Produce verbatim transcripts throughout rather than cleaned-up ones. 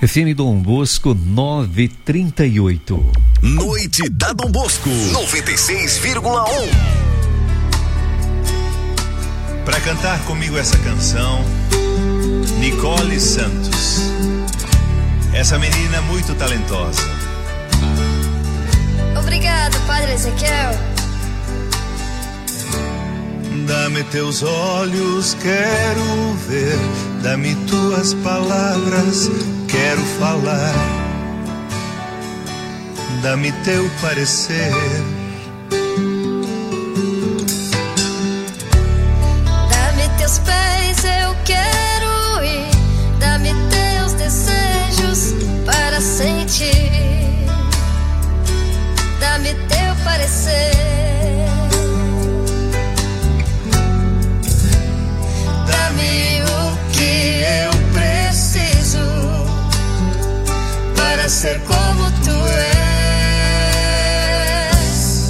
F M Dom Bosco nove e trinta e oito. Noite da Dom Bosco noventa e seis vírgula um. Para cantar comigo essa canção, Nicole Santos. Essa menina muito talentosa. Obrigado, Padre Ezequiel. Dá-me teus olhos, quero ver. Dá-me tuas palavras, quero falar. Dá-me teu parecer. Dá-me teus pés, eu quero ir. Dá-me teus desejos para sentir. Dá-me teu parecer. Dá-me o que eu preciso para ser como tu és.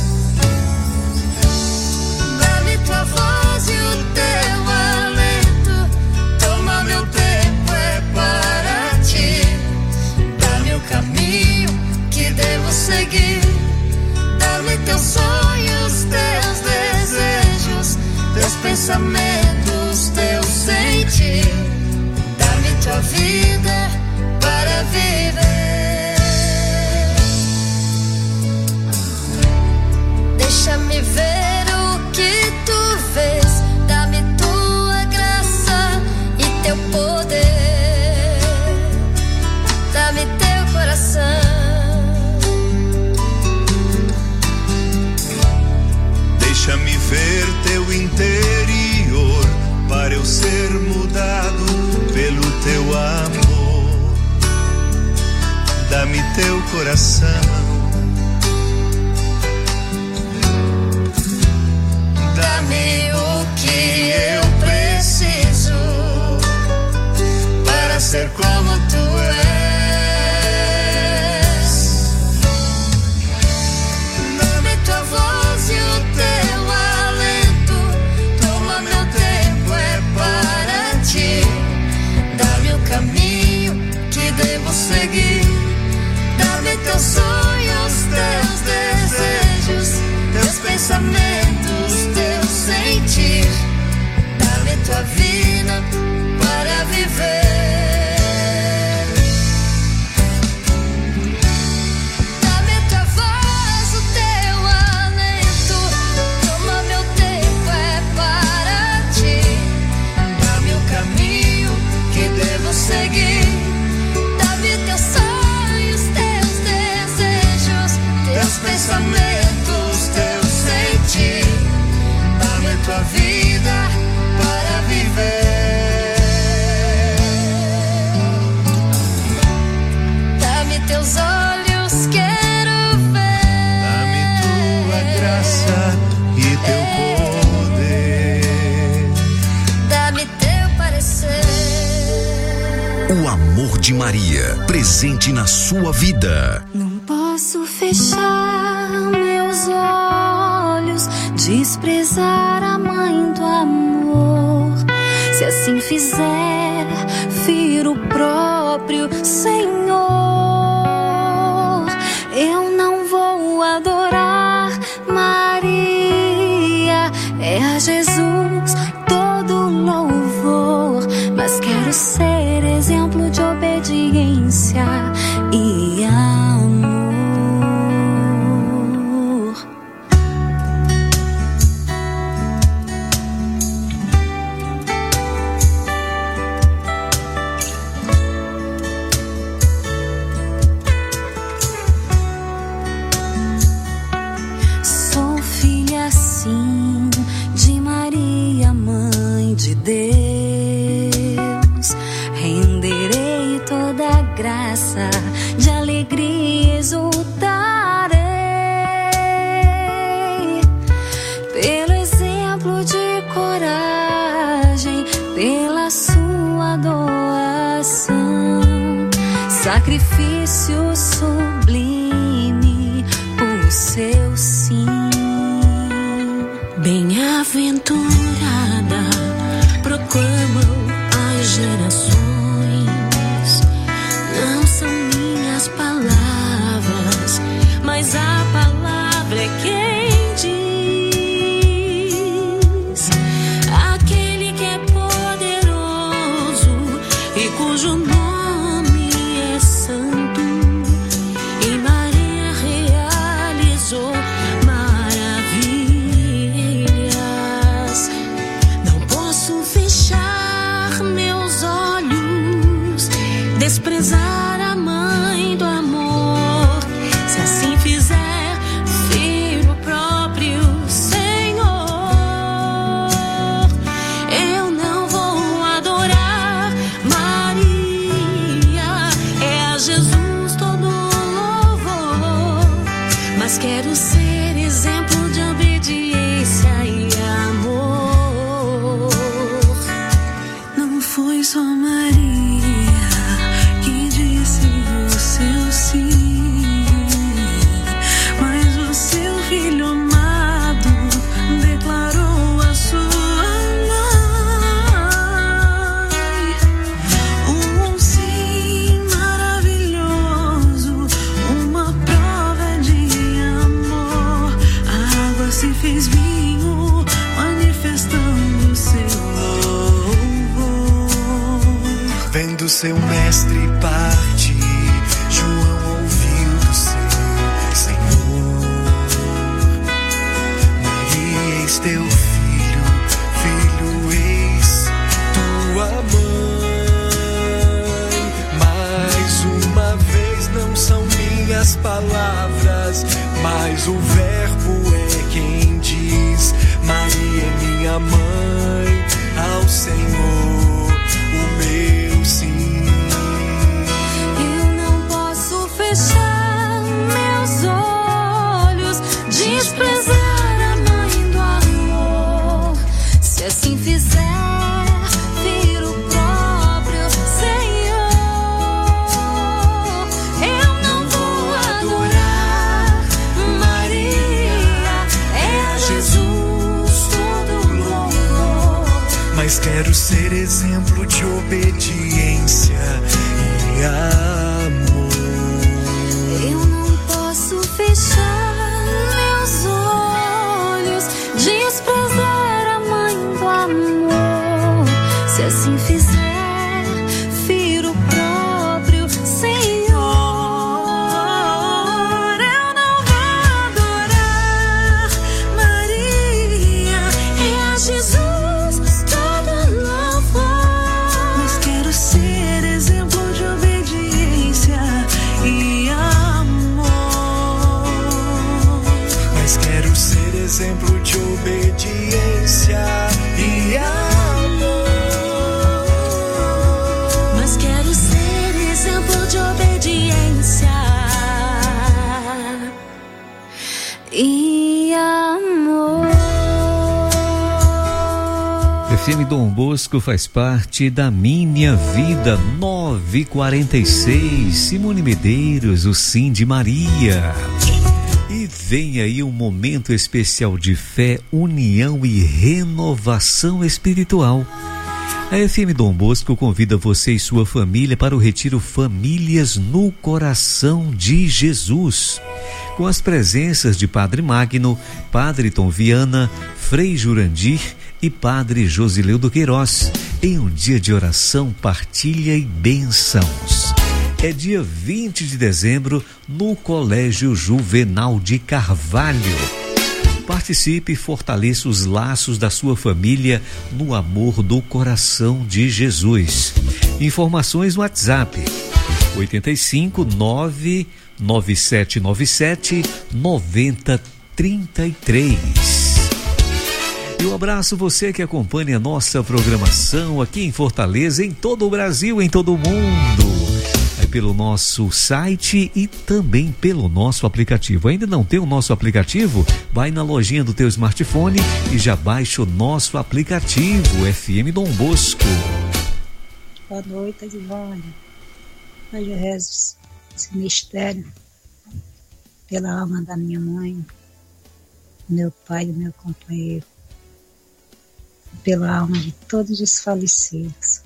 Dá-me tua voz e o teu alento. Toma meu tempo, é para ti. Dá-me o caminho que devo seguir. Dá-me teus sonhos, teus desejos, teus pensamentos, teu sentir. Dá-me tua vida para viver. Deixa-me ver o que tu vês. Dá-me tua graça e teu poder. Dá-me teu coração. Deixa-me ver teu interior, para eu ser mudado pelo teu amor. Dá-me teu coração. Dá-me o que eu preciso para ser como tu és. Dá-me tua voz e o teu alento. Toma meu tempo, é para ti. Dá-me o caminho que devo seguir. Dá-me teus sonhos, teus desejos, teus pensamentos, teu sentir. Dá-me tua vida para viver. Dá-me tua voz, o teu alento. Toma meu tempo, é para ti. Dá-me o caminho que devo seguir. Dá-me teus sonhos, teus desejos, teus pensamentos, teu sentir. Dá-me tua vida para viver. Dá-me teus olhos, quero ver. Dá-me tua graça e teu poder. Dá-me teu parecer. O amor de Maria, presente na sua vida. Não posso fechar meus olhos, desprezar a mãe do amor. Se assim fizer, firo o próprio Senhor. Eu não vou adorar Maria, é a Jesus todo louvor, mas quero ser exemplo de obediência e amor. Sou filha sim de Maria, mãe de Deus. Renderei toda a graça, de alegria exultarei. Pelo exemplo de coragem, pela sua doação, sacrifício sublime, por seu sim. Bem-aventurada, proclamam as gerações, não e cujo nome é santo. E Maria realizou maravilhas. Não posso fechar meus olhos, desprezar a mãe do amor. Se assim fizer, filho próprio Senhor, eu não vou adorar Maria. É a Jesus todo louvor, mas quero ser exemplo de obediência e amor. Não foi só Maria que disse o seu sim, mas o seu filho amado declarou a sua mãe. Um sim maravilhoso, uma prova de amor. A água se fez vinho, manifestando seu louvor. Vendo seu mestre partir, João ouviu do seu Senhor: Maria, eis teu filho, filho, eis tua mãe. Mais uma vez, não são minhas palavras, mas o verbo é quem diz: Maria é minha mãe, ao Senhor o meu sim. Eu não posso fechar meus olhos, desprezar a mãe do amor. Se assim fizer, vir o próprio Senhor, eu não vou adorar Maria. É a Jesus todo louvor, Mas quero ser exemplo de obediência e amor. eu não posso fechar meus olhos, desprezar a mãe do amor. Se assim fizer, vir o próprio Senhor, eu não vou adorar Maria. É a Jesus todo louvor, mas quero ser exemplo de obediência e amor. Mas quero ser exemplo de obediência e amor. Mas quero ser exemplo de obediência e amor. F M Dom Bosco faz parte da minha vida. Nove e quarenta e seis. Simone Medeiros, o Sim de Maria. E vem aí um momento especial de fé, união e renovação espiritual. A F M Dom Bosco convida você e sua família para o retiro Famílias no Coração de Jesus, com as presenças de Padre Magno, Padre Tom Viana, Frei Jurandir e Padre Josileudo Queiroz, em um dia de oração, partilha e bênçãos. É dia vinte de dezembro, no Colégio Juvenal de Carvalho. Participe e fortaleça os laços da sua família no amor do coração de Jesus. Informações no WhatsApp oito cinco nove nove sete nove sete nove zero três três. E um abraço você que acompanha a nossa programação aqui em Fortaleza, em todo o Brasil, em todo o mundo. Pelo nosso site e também pelo nosso aplicativo. Ainda não tem o nosso aplicativo? Vai na lojinha do teu smartphone e já baixa o nosso aplicativo F M Dom Bosco. Boa noite, Edivânia. Hoje eu rezo esse mistério pela alma da minha mãe, do meu pai, do meu companheiro, pela alma de todos os falecidos.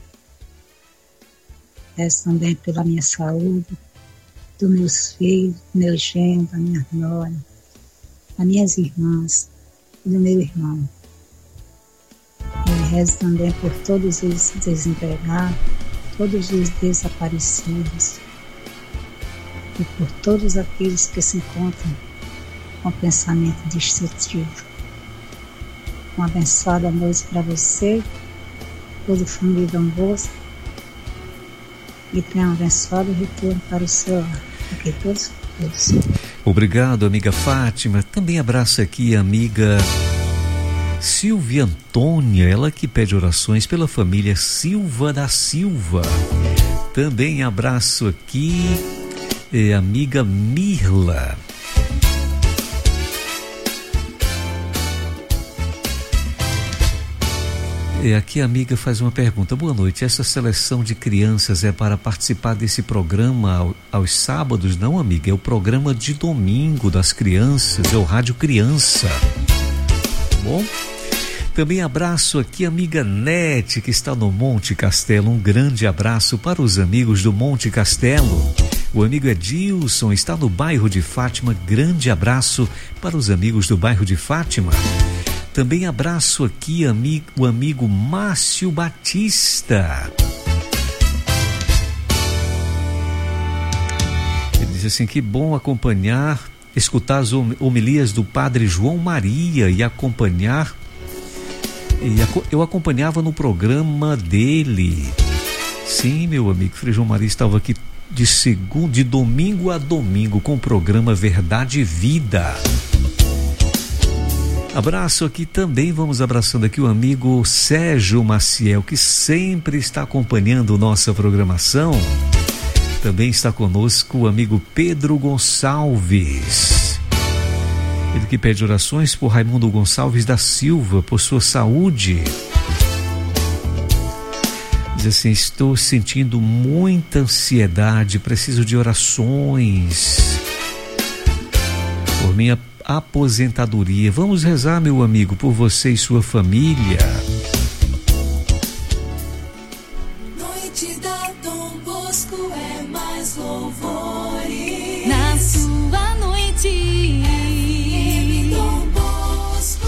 Rezo também pela minha saúde, dos meus filhos, do meu genro, da minha nora, das minhas irmãs e do meu irmão. Eu rezo também por todos os desempregados, todos os desaparecidos e por todos aqueles que se encontram com pensamento destrutivo. Uma abençoada noite para você, toda a família Dom Bosco, e tenha um abençoado retorno para o seu lar. Aqui todos, todos. Obrigado, amiga Fátima. Também abraço aqui a amiga Silvia Antônia, ela que pede orações pela família Silva da Silva. Também abraço aqui a amiga Mirla. E aqui a amiga faz uma pergunta. Boa noite, essa seleção de crianças é para participar desse programa ao, aos sábados? Não, amiga, é o programa de domingo das crianças, é o Rádio Criança. Bom, também abraço aqui a amiga Nete, que está no Monte Castelo. Um grande abraço para os amigos do Monte Castelo. O amigo Edilson está no bairro de Fátima. Grande abraço para os amigos do bairro de Fátima. Também abraço aqui amigo, o amigo Márcio Batista. Ele diz assim: que bom acompanhar, escutar as homilias do Padre João Maria e acompanhar. E eu acompanhava no programa dele. Sim, meu amigo, Frei João Maria estava aqui de segundo, de domingo a domingo com o programa Verdade e Vida. Abraço aqui também, vamos abraçando aqui o amigo Sérgio Maciel, que sempre está acompanhando nossa programação. Também está conosco o amigo Pedro Gonçalves. Ele que pede orações por Raimundo Gonçalves da Silva, por sua saúde. Diz assim: estou sentindo muita ansiedade, preciso de orações por minha aposentadoria. Vamos rezar, meu amigo, por você e sua família. Noite da Dom Bosco é mais louvores. Na sua noite Dom Bosco.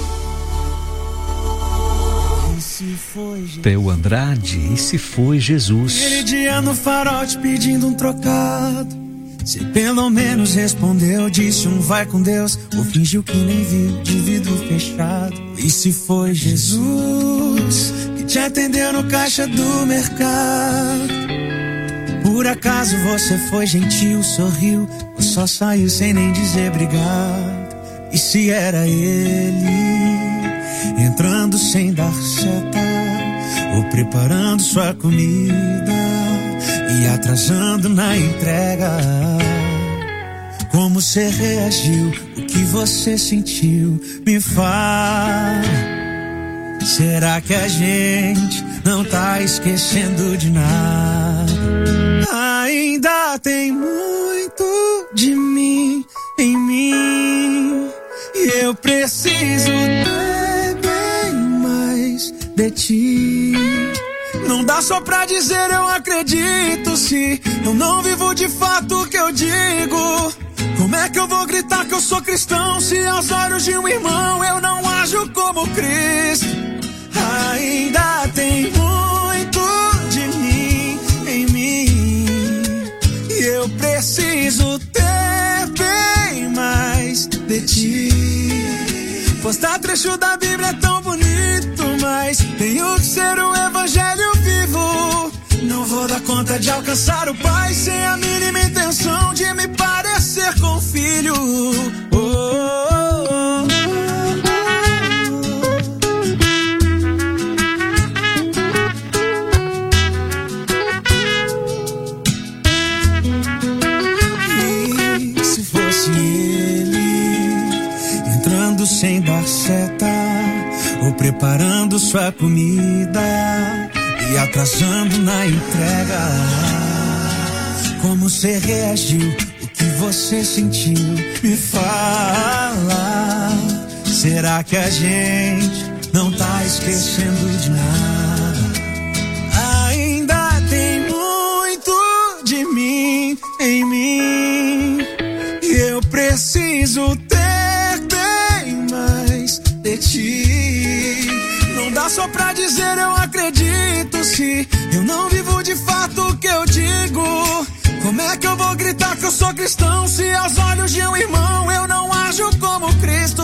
E se foi Jesus? Theo Andrade, e se foi Jesus? Aquele dia no farol te pedindo um trocado, você pelo menos respondeu, disse um vai com Deus, ou fingiu que nem viu, de vidro fechado. E se foi Jesus que te atendeu no caixa do mercado? Por acaso você foi gentil, sorriu, ou só saiu sem nem dizer obrigado? E se era ele entrando sem dar seta, ou preparando sua comida e atrasando na entrega? Como você reagiu? O que você sentiu? Me fala. Será que a gente não tá esquecendo de nada? Ainda tem muito de mim em mim, e eu preciso ter bem mais de ti. Não dá só pra dizer eu acredito, se eu não vivo de fato o que eu digo. Como é que eu vou gritar que eu sou cristão, se aos olhos de um irmão eu não ajo como Cristo? Ainda tem muito de mim em mim, e eu preciso ter bem mais de ti. Postar trecho da Bíblia é tão bonito, mas tenho que ser o evangelho vivo. Não vou dar conta de alcançar o Pai sem a mínima intenção de me parecer com o Filho. Oh, oh, oh, oh. E se fosse ele entrando sem dar seta, ou preparando sua comida e atrasando na entrega? Como você reagiu? O que você sentiu? Me fala. Será que a gente não tá esquecendo de nada? Ainda tem muito de mim em mim, e eu preciso ter bem mais de ti. Não dá só pra dizer eu acredito, se eu não vivo de fato que eu digo. Como é que eu vou gritar que eu sou cristão se aos olhos de um irmão eu não ajo como Cristo?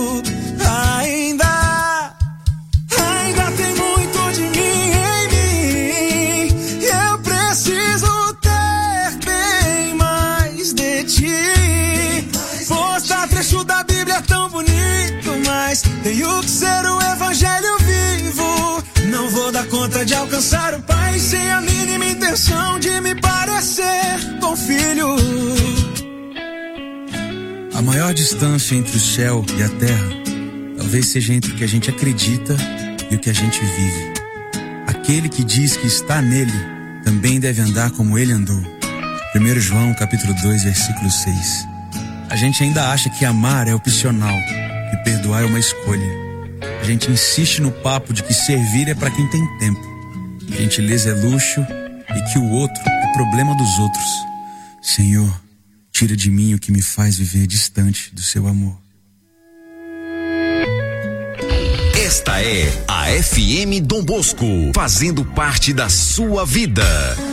Ainda, ainda tem muito de mim em mim. Eu preciso ter bem mais de ti. Postar trecho da Bíblia é tão bonito, mas tenho que ser o evangelho vivo. Não vou dar conta de alcançar o Pai sem a mínima intenção de me parecer com o Filho. A maior distância entre o céu e a terra talvez seja entre o que a gente acredita e o que a gente vive. Aquele que diz que está nele também deve andar como ele andou. primeiro João capítulo dois, versículo seis. A gente ainda acha que amar é opcional, que perdoar é uma escolha. A gente insiste no papo de que servir é para quem tem tempo, que gentileza é luxo e que o outro é problema dos outros. Senhor, tira de mim o que me faz viver distante do seu amor. Esta é a F M Dom Bosco, fazendo parte da sua vida.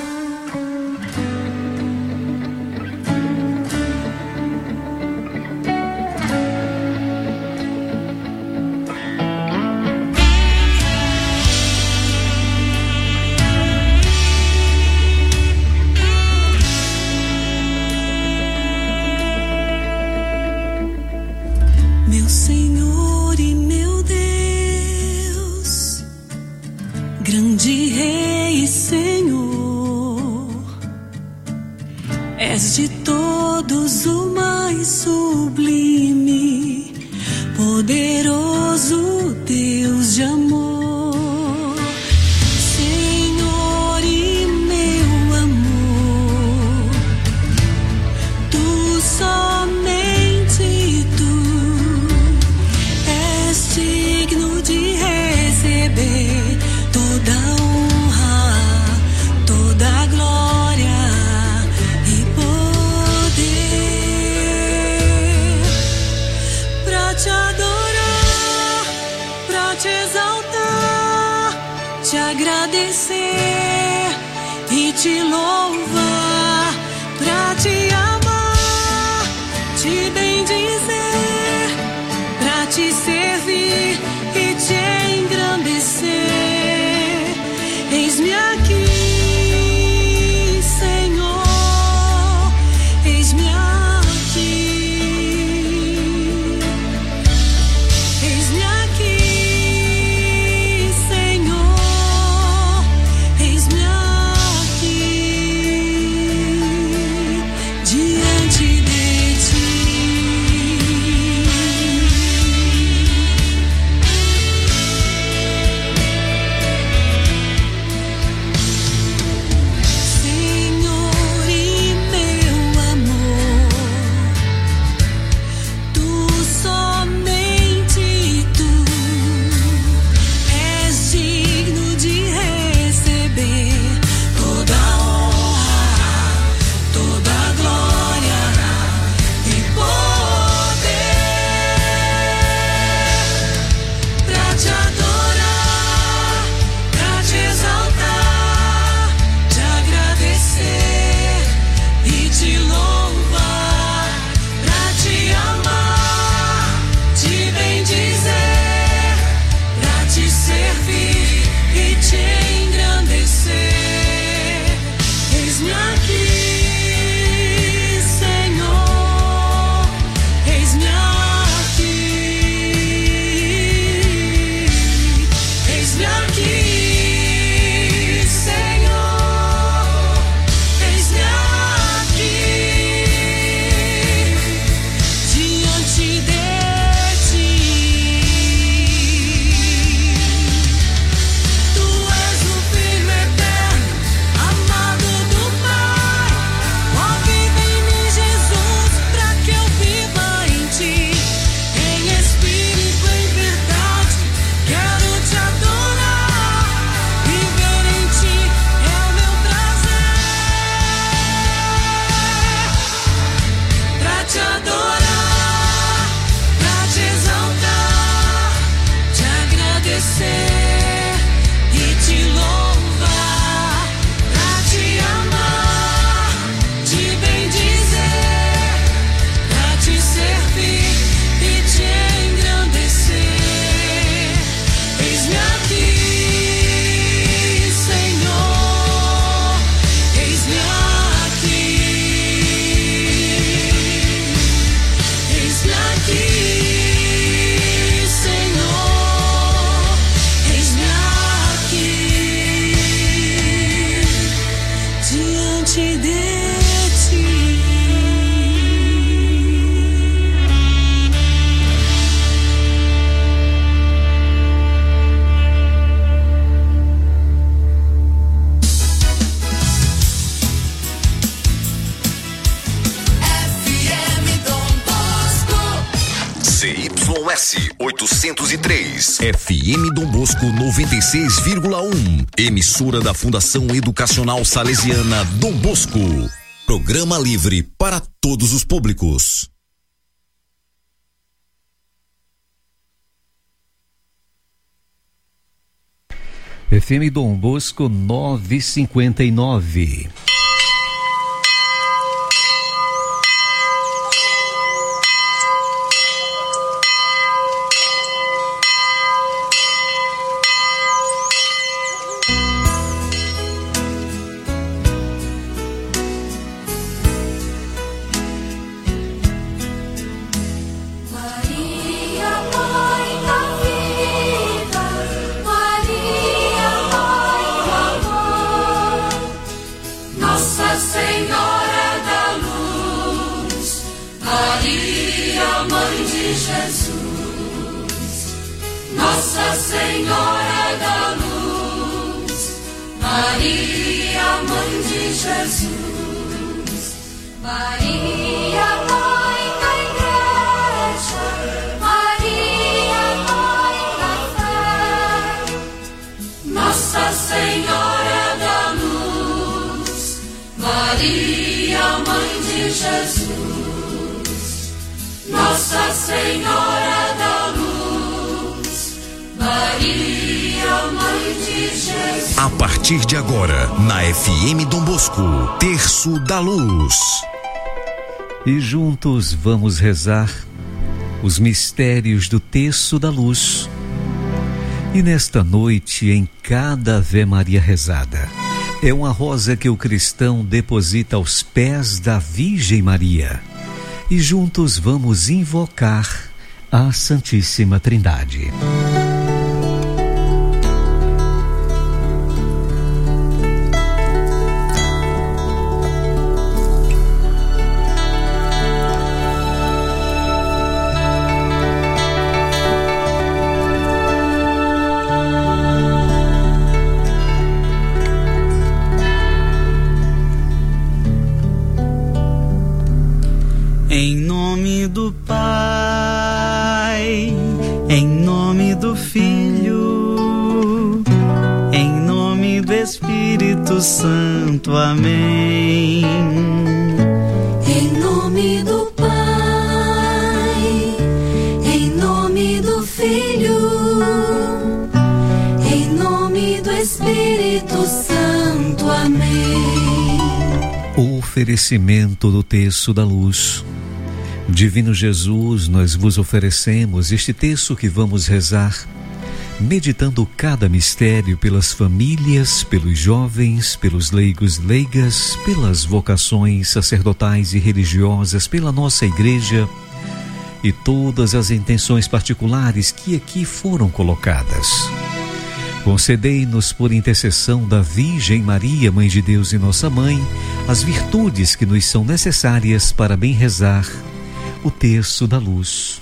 Meu Senhor e meu Deus, grande Rei e Senhor, és de todos o mais sublime, poderoso Deus de amor. Senhor e meu amor, tu somente tu és digno de receber toda honra, toda glória e poder, pra te adorar, pra te exaltar, te agradecer e te louvar, pra te amar, te bendizer, pra te servir e te engrandecer. Eis-me aqui, Senhor, eis-me aqui. Eis-me aqui, Senhor, eis-me aqui, diante de ti. oitocentos e três. F M Dom Bosco noventa e seis vírgula um. Emissora da Fundação Educacional Salesiana Dom Bosco. Programa livre para todos os públicos. F M Dom Bosco novecentos e cinquenta e nove. Nossa Senhora da Luz, Maria, Mãe de Jesus, Maria, Mãe da Igreja, Maria, Mãe da Fé, Nossa Senhora da Luz, Maria, Mãe de Jesus, Nossa Senhora da Luz, Maria, Mãe de Jesus. A partir de agora, na F M Dom Bosco, Terço da Luz. E juntos vamos rezar os mistérios do Terço da Luz. E nesta noite, em cada Ave Maria rezada, é uma rosa que o cristão deposita aos pés da Virgem Maria. E juntos vamos invocar a Santíssima Trindade. Em nome do Pai, em nome do Filho, em nome do Espírito Santo, amém. Em nome do Pai, em nome do Filho, em nome do Espírito Santo, amém. O oferecimento do Terço da Luz. Divino Jesus, nós vos oferecemos este terço que vamos rezar, meditando cada mistério pelas famílias, pelos jovens, pelos leigos, leigas, pelas vocações sacerdotais e religiosas, pela nossa igreja e todas as intenções particulares que aqui foram colocadas. Concedei-nos, por intercessão da Virgem Maria, Mãe de Deus e nossa Mãe, as virtudes que nos são necessárias para bem rezar o Terço da Luz.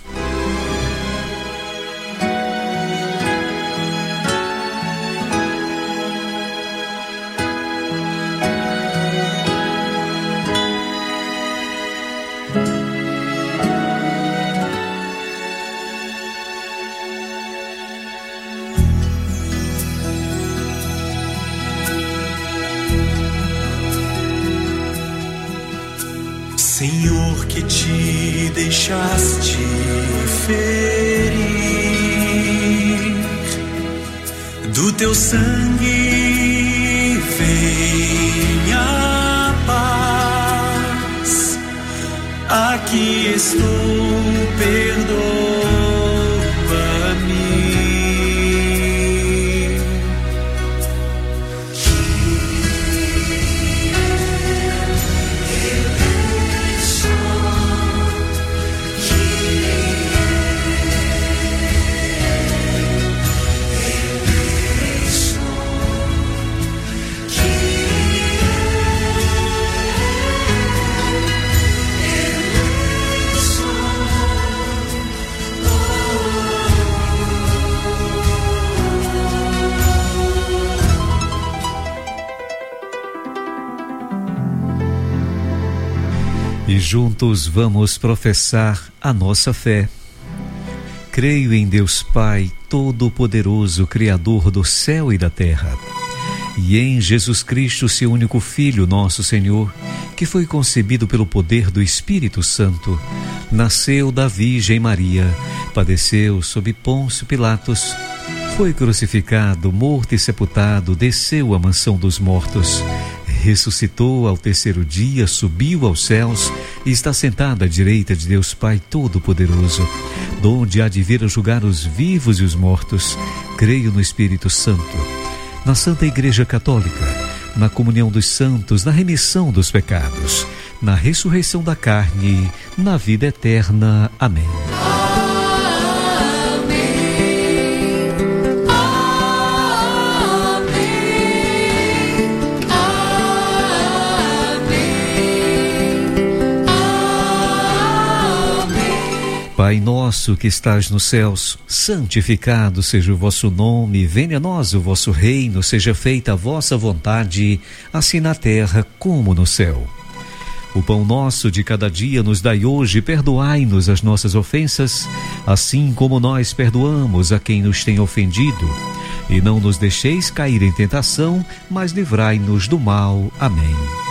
Senhor, que te deixaste ferir, do teu sangue vem a paz. Aqui estou, perdoa-me. E juntos vamos professar a nossa fé, Creio em Deus Pai, Todo-Poderoso, Criador do céu e da terra, e em Jesus Cristo, seu único Filho, nosso Senhor, que foi concebido pelo poder do Espírito Santo, nasceu da Virgem Maria, padeceu sob Pôncio Pilatos, foi crucificado, morto e sepultado, desceu à mansão dos mortos, ressuscitou ao terceiro dia, subiu aos céus e está sentado à direita de Deus Pai Todo-Poderoso, donde há de vir a julgar os vivos e os mortos. Creio no Espírito Santo, na Santa Igreja Católica, na comunhão dos santos, na remissão dos pecados, na ressurreição da carne, na vida eterna. Amém. Pai nosso que estás nos céus, santificado seja o vosso nome, venha a nós o vosso reino, seja feita a vossa vontade, assim na terra como no céu. O pão nosso de cada dia nos dai hoje, perdoai-nos as nossas ofensas, assim como nós perdoamos a quem nos tem ofendido. E não nos deixeis cair em tentação, mas livrai-nos do mal. Amém.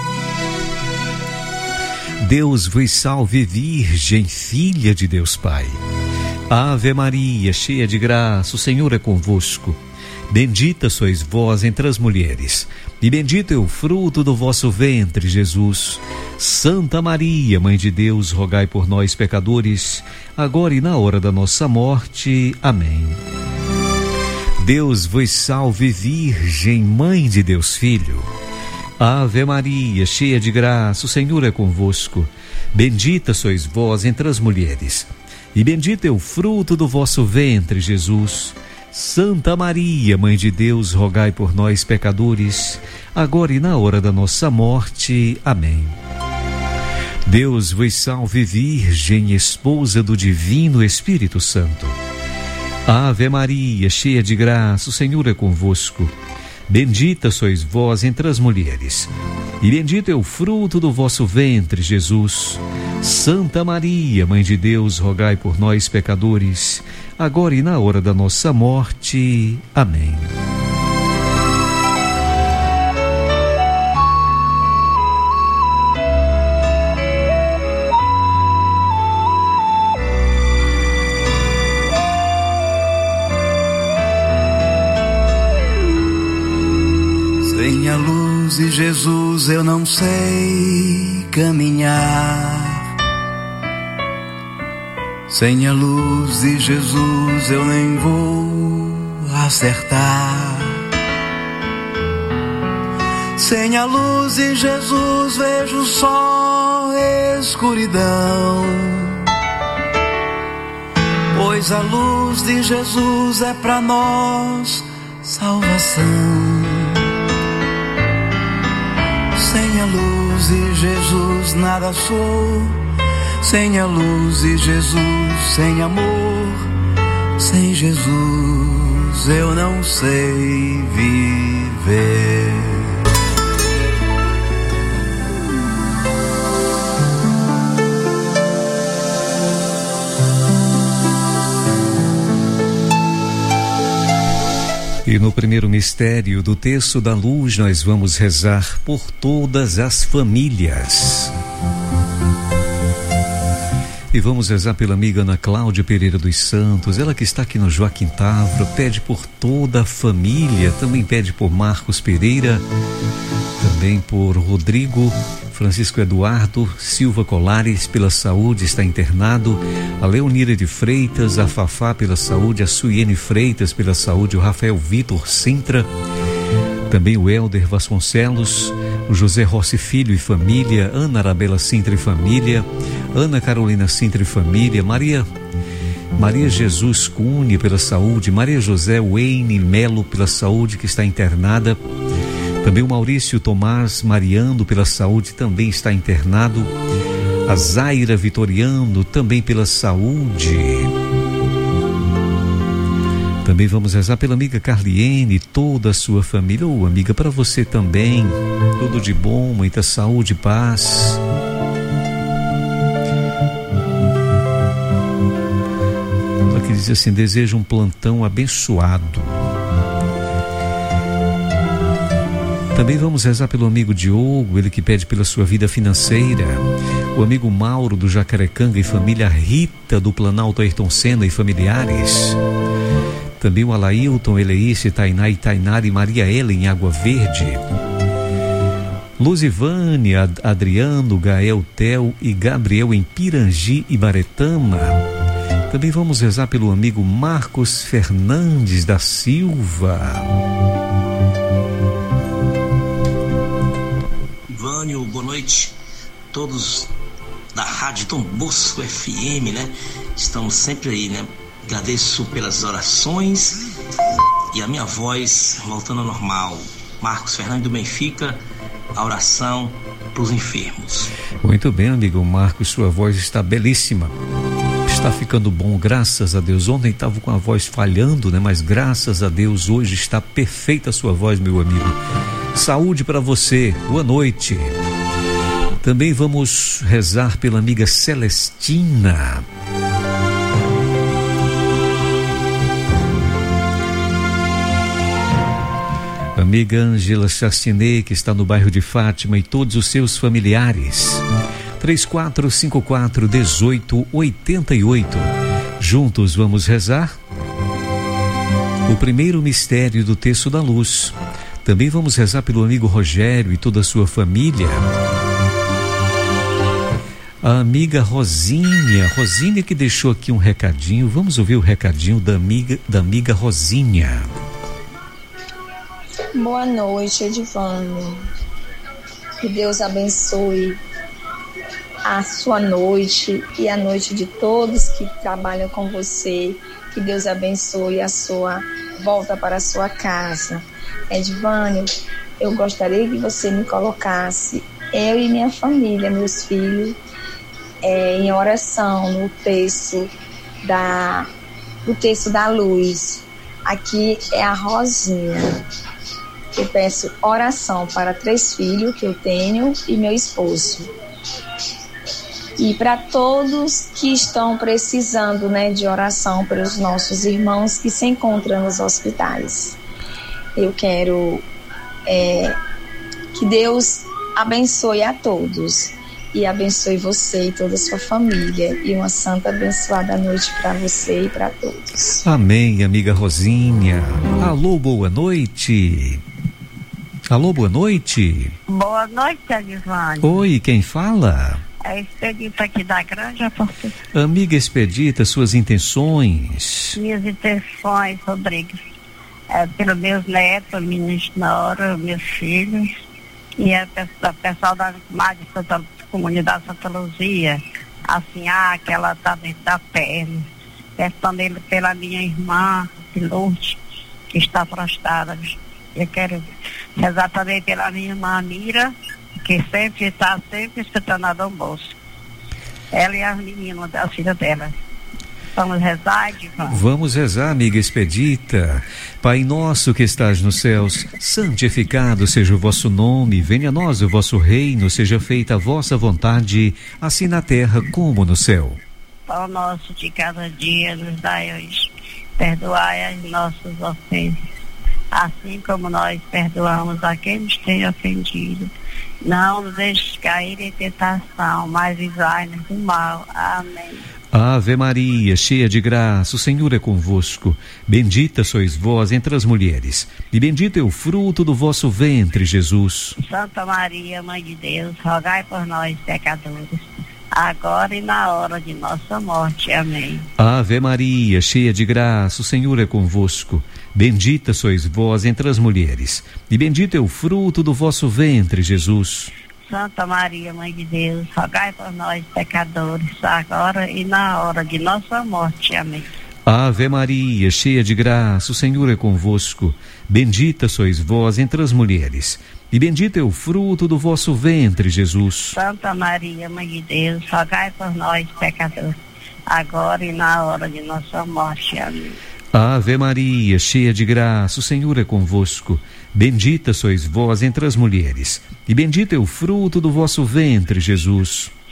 Deus vos salve, Virgem, filha de Deus Pai. Ave Maria, cheia de graça, o Senhor é convosco. Bendita sois vós entre as mulheres, e bendito é o fruto do vosso ventre, Jesus. Santa Maria, Mãe de Deus, rogai por nós, pecadores, agora e na hora da nossa morte. Amém. Deus vos salve, Virgem, Mãe de Deus Filho. Ave Maria, cheia de graça, o Senhor é convosco. Bendita sois vós entre as mulheres, e bendito é o fruto do vosso ventre, Jesus. Santa Maria, Mãe de Deus, rogai por nós, pecadores, agora e na hora da nossa morte. Amém. Deus vos salve, Virgem, esposa do Divino Espírito Santo. Ave Maria, cheia de graça, o Senhor é convosco. Bendita sois vós entre as mulheres, e bendito é o fruto do vosso ventre, Jesus. Santa Maria, Mãe de Deus, rogai por nós, pecadores, agora e na hora da nossa morte. Amém. Sem a luz de Jesus eu não sei caminhar. Sem a luz de Jesus eu nem vou acertar. Sem a luz de Jesus vejo só escuridão. Pois a luz de Jesus é pra nós salvação. Sem a luz de Jesus nada sou. Sem a luz de Jesus, sem amor, sem Jesus eu não sei viver. E no primeiro mistério do Terço da Luz nós vamos rezar por todas as famílias. E vamos rezar pela amiga Ana Cláudia Pereira dos Santos, ela que está aqui no Joaquim Távora, pede por toda a família, também pede por Marcos Pereira, também por Rodrigo, Francisco Eduardo Silva Colares, pela saúde, está internado, a Leonira de Freitas, a Fafá pela saúde, a Suiene Freitas pela saúde, o Rafael Vitor Sintra, também o Helder Vasconcelos, o José Rossi Filho e família, Ana Arabela Sintra e família, Ana Carolina Sintra e família, Maria Maria Jesus Cunha pela saúde, Maria José Wayne Melo pela saúde, que está internada, também o Maurício Tomás Mariano pela saúde, também está internado, a Zaira Vitoriano também pela saúde. Também vamos rezar pela amiga Carliene, toda a sua família. Ô, oh, amiga, para você também, tudo de bom, muita saúde e paz. diz assim: deseja um plantão abençoado. Também vamos rezar pelo amigo Diogo, ele que pede pela sua vida financeira. O amigo Mauro do Jacarecanga e família, Rita do Planalto Ayrton Senna e familiares. Também o Alailton, Eleice, Tainá e Tainara e Maria Ellen em Água Verde. Luzivane, Ad- Adriano, Gael, Tel e Gabriel em Pirangi e Baretama. Também vamos rezar pelo amigo Marcos Fernandes da Silva. Ivânio, boa noite. Todos da Rádio Dom Bosco F M, né? Estamos sempre aí, né? Agradeço pelas orações e a minha voz voltando ao normal. Marcos Fernandes do Benfica, a oração para os enfermos. Muito bem, amigo Marcos, sua voz está belíssima. Está ficando bom, graças a Deus. Ontem estava com a voz falhando, né? Mas graças a Deus hoje está perfeita a sua voz, meu amigo. Saúde para você, boa noite. Também vamos rezar pela amiga Celestina. Amiga Ângela Chastinet, que está no bairro de Fátima, e todos os seus familiares. três quatro cinco quatro, um oito oito oito. Juntos vamos rezar o primeiro mistério do Terço da Luz. Também vamos rezar pelo amigo Rogério e toda a sua família. A amiga Rosinha, Rosinha que deixou aqui um recadinho. Vamos ouvir o recadinho da amiga, da amiga Rosinha. Boa noite, Edivânio. Que Deus abençoe a sua noite e a noite de todos que trabalham com você. Que Deus abençoe a sua volta para a sua casa. Edivânio, eu gostaria que você me colocasse, eu e minha família, meus filhos, é, em oração no texto da, do texto da luz. Aqui é a Rosinha. Eu peço oração para três filhos que eu tenho e meu esposo. E para todos que estão precisando, né, de oração para os nossos irmãos que se encontram nos hospitais. Eu quero é, que Deus abençoe a todos e abençoe você e toda a sua família, e uma santa abençoada noite para você e para todos. Amém, amiga Rosinha. Alô, boa noite. Alô, boa noite. Boa noite, Edivânio. Oi, quem fala? É Expedita aqui da Granja Porto. Amiga Expedita, suas intenções? Minhas intenções, Rodrigues, é pelos meus netos, minha nora, meus filhos, e é o pessoal da Santa, comunidade Santa Luzia, assim, ah, que ela está dentro da pele. Peço também pela minha irmã, Lourdes, que está prostrada. Eu quero rezar também pela minha irmã Mira, que sempre está sempre escutando a Dom Bosco. Ela e as meninas, as filhas dela. Vamos rezar, Edivânio? Vamos rezar, amiga Expedita. Pai nosso que estás nos céus, santificado seja o vosso nome, venha a nós o vosso reino, seja feita a vossa vontade, assim na terra como no céu. Pão nosso de cada dia nos dai hoje. Perdoai as nossas ofensas, assim como nós perdoamos a quem nos tem ofendido. Não nos deixes cair em tentação, mas livrai-nos do mal. Amém. Ave Maria, cheia de graça, o Senhor é convosco. Bendita sois vós entre as mulheres, e bendito é o fruto do vosso ventre, Jesus. Santa Maria, Mãe de Deus, rogai por nós, pecadores, agora e na hora de nossa morte. Amém. Ave Maria, cheia de graça, o Senhor é convosco. Bendita sois vós entre as mulheres, e bendito é o fruto do vosso ventre, Jesus. Santa Maria, Mãe de Deus, rogai por nós, pecadores, agora e na hora de nossa morte. Amém. Ave Maria, cheia de graça, o Senhor é convosco. Bendita sois vós entre as mulheres, e bendito é o fruto do vosso ventre, Jesus. Santa Maria, Mãe de Deus, rogai por nós, pecadores, agora e na hora de nossa morte. Amém. Ave Maria, cheia de graça, o Senhor é convosco. Bendita sois vós entre as mulheres, e bendito é o fruto do vosso ventre, Jesus.